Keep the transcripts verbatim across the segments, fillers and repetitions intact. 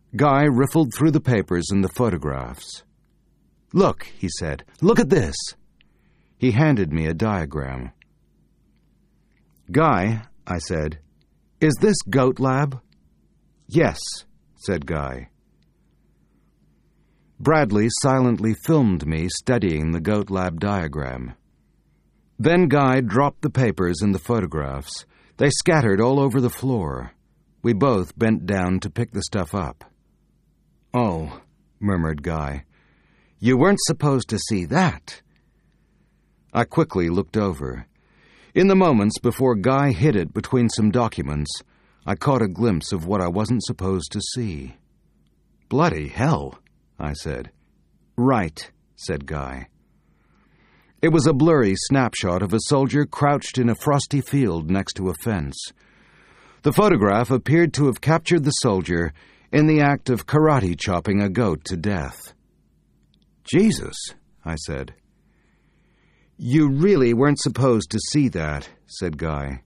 Guy riffled through the papers and the photographs. "Look," he said, "look at this." He handed me a diagram. "Guy," I said, "is this Goat Lab?" "Yes," said Guy. Bradley silently filmed me studying the Goat Lab diagram. Then Guy dropped the papers and the photographs. They scattered all over the floor. We both bent down to pick the stuff up. "Oh," murmured Guy, "you weren't supposed to see that." I quickly looked over. In the moments before Guy hid it between some documents, I caught a glimpse of what I wasn't supposed to see. "Bloody hell," I said. "Right," said Guy. It was a blurry snapshot of a soldier crouched in a frosty field next to a fence. The photograph appeared to have captured the soldier in the act of karate chopping a goat to death. "Jesus," I said. "You really weren't supposed to see that," said Guy.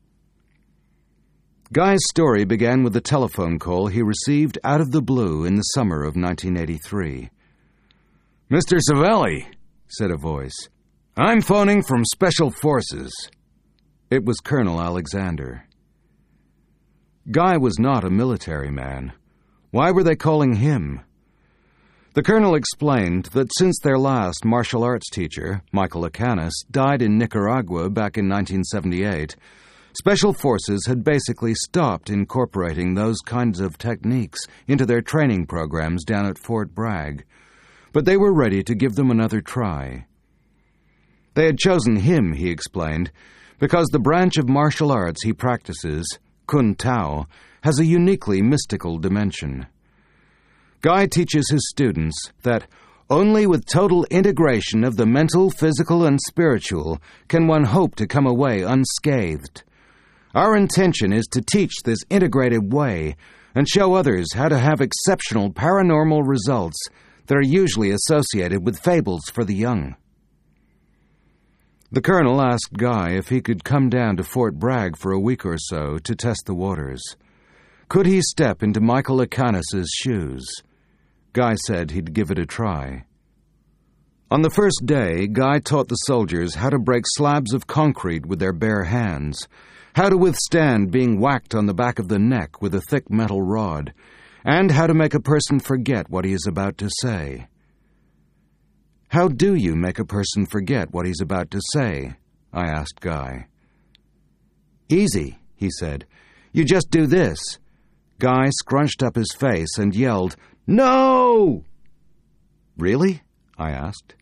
Guy's story began with a telephone call he received out of the blue in the summer of nineteen eighty-three. "Mister Savelli," said a voice, "I'm phoning from Special Forces." It was Colonel Alexander. Guy was not a military man. Why were they calling him? The colonel explained that since their last martial arts teacher, Michael Acanis, died in Nicaragua back in nineteen seventy-eight, Special Forces had basically stopped incorporating those kinds of techniques into their training programs down at Fort Bragg, but they were ready to give them another try. They had chosen him, he explained, because the branch of martial arts he practices, Kun Tao, has a uniquely mystical dimension. Guy teaches his students that only with total integration of the mental, physical, and spiritual can one hope to come away unscathed. Our intention is to teach this integrated way and show others how to have exceptional paranormal results that are usually associated with fables for the young. The colonel asked Guy if he could come down to Fort Bragg for a week or so to test the waters. Could he step into Michael Acanis's shoes? Guy said he'd give it a try. On the first day, Guy taught the soldiers how to break slabs of concrete with their bare hands, how to withstand being whacked on the back of the neck with a thick metal rod, and how to make a person forget what he is about to say. "How do you make a person forget what he's about to say?" I asked Guy. "Easy," he said. "You just do this." Guy scrunched up his face and yelled, "No!" "Really?" I asked.